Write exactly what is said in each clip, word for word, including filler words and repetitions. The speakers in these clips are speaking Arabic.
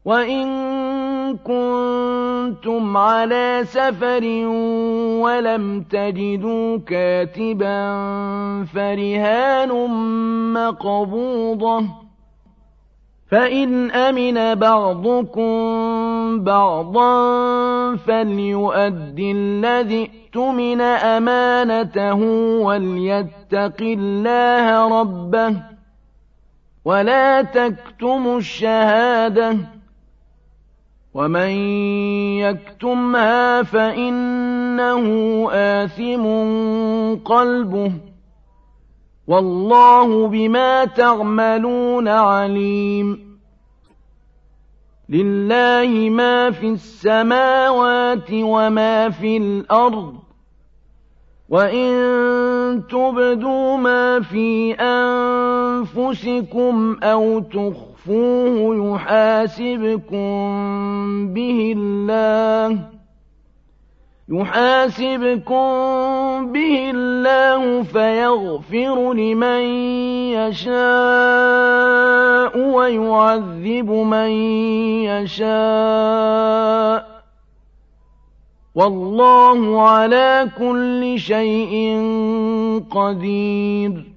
وَإِن كُنتُمْ عَلَىٰ سَفَرٍ وَلَمْ تَجِدُوا كَاتِبًا فَرِهَانٌ مَّقْبُوضَةٌ ۖ فَإِنْ أَمِنَ بَعْضُكُم بَعْضًا فَلْيُؤَدِّ الَّذِي اؤْتُمِنَ أَمَانَتَهُ وَلْيَتَّقِ اللَّهَ رَبَّهُ ۖ وَلَا تَكْتُمُوا الشَّهَادَةَ ۚ وَمَن يَكْتُمْهَا فَإِنَّهُ آثِمٌ قَلْبُهُ ۗ وَاللَّهُ بِمَا تَعْمَلُونَ عَلِيمٌ. لِلَّهِ مَا فِي السَّمَاوَاتِ وَمَا في الْأَرْضِ ۚ وَإِن تُبْدُوا مَا فِي أَنفُسِكُمْ أَوْ تُخْفُوهُ يُحَاسِبْكُم بِهِ اللَّهُ يُحَاسِبْكُم بِهِ اللَّهُ فَيَغْفِرُ لِمَن يَشَاءُ وَيُعَذِّبُ مَن يَشَاءُ ۗ وَاللَّهُ عَلَىٰ كُلِّ شَيْءٍ قَدِيرٌ.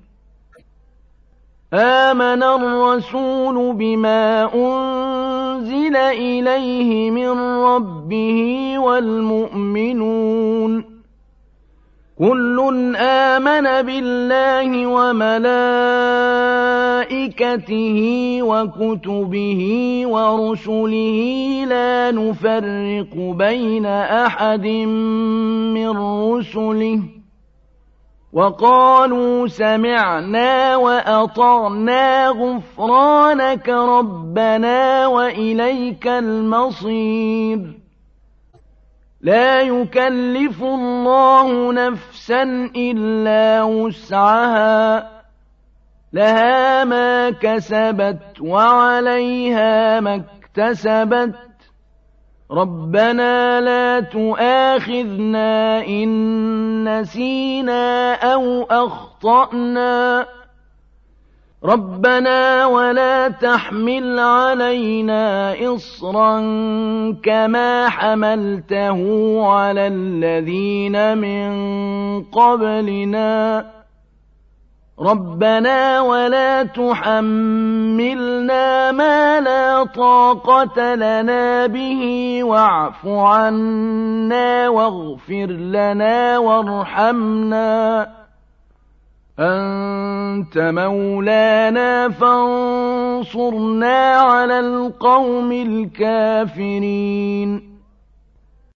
آمَنَ الرَّسُولُ بِمَا أُنزِلَ إِلَيْهِ مِن رَّبِّهِ وَالْمُؤْمِنُونَ كُلٌّ آمَنَ بِاللَّهِ وَمَلَائِكَتِهِ وَكُتُبِهِ وَرُسُلِهِ لَا نُفَرِّقُ بَيْنَ أَحَدٍ مِّن رُّسُلِهِ ۚ وَقَالُوا سَمِعْنَا وَأَطَعْنَا غُفْرَانَكَ رَبَّنَا وَإِلَيْكَ الْمَصِيرُ. لَا يُكَلِّفُ اللَّهُ نَفْسًا إِلَّا وُسْعَهَا ۚ لَهَا مَا كَسَبَتْ وَعَلَيْهَا مَا اكْتَسَبَتْ ۗ رَبَّنَا لَا تُؤَاخِذْنَا إِن نَّسِينَا أَوْ أَخْطَأْنَا، رَبَّنَا وَلَا تَحْمِلْ عَلَيْنَا إِصْرًا كَمَا حَمَلْتَهُ عَلَى الَّذِينَ مِن قَبْلِنَا، رَبَّنَا وَلَا تُحَمِّلْنَا مَا لَا طَاقَةَ لَنَا بِهِ وَاعْفُ عَنَّا وَاغْفِرْ لَنَا وَارْحَمْنَا، أَنتَ مَوْلَانَا فَانصُرْنَا عَلَى الْقَوْمِ الْكَافِرِينَ.